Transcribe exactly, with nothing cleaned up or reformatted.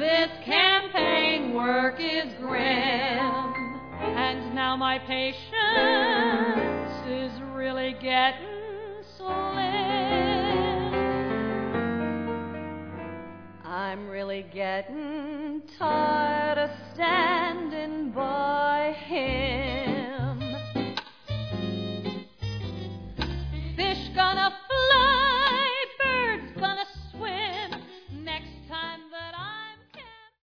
This campaign work is grim, and now my patience is really getting slim. I'm really getting tired of standing by